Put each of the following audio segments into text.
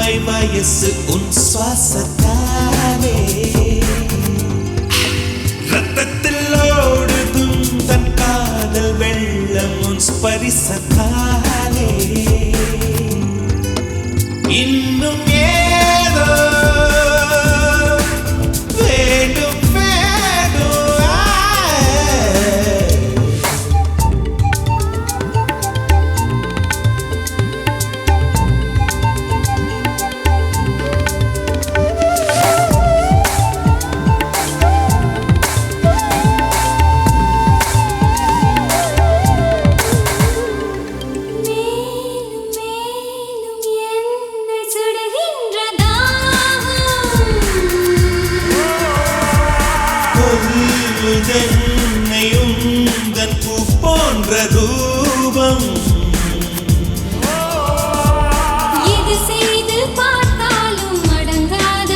இளமை வயசு உன் சுவாசத்தாலே ரத்தத்தில் ஓடுதும் தன் காதல் வெள்ளம் உன் ஸ்பரிசத்தாலே இன்னும் ஏதோ வேண்டும் உந்தன் பூ போன்ற ரூபம் இது செய்து பார்த்தாலும் அடங்காத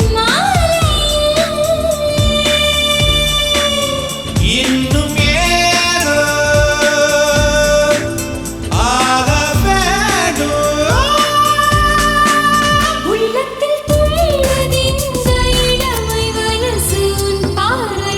இன்னும் ஏதோ ஆக வேண்டும் உள்ளத்தில் துள்ளுது இந்த இளமை வயசு உன் பார்வை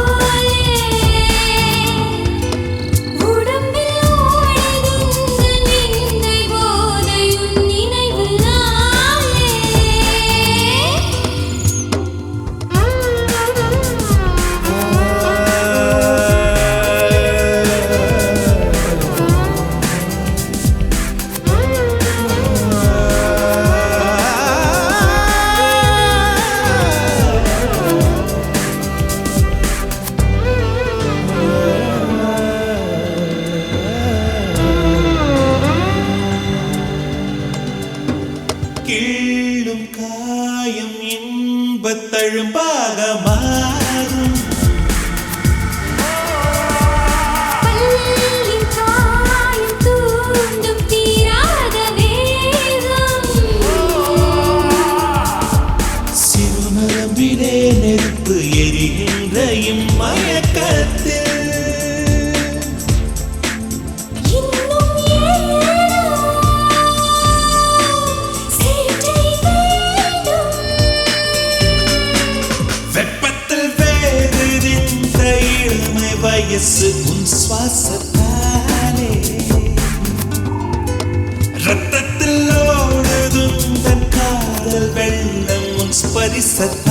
கிள்ளும் காயம் இன்பத் தழும்பாக மாறும் பல்லின் காயம் தூண்டும் தீராத வேகம் சிறுநரம்பிலே நெருப்பு எரிகின்ற இம்மயக்கத்தில் வயசு உன் சுவாசத்தாலே ரத்தத்தில் ஓடுதும் தன் காதல் வெள்ளம் உன் ஸ்பரிசத்தாலே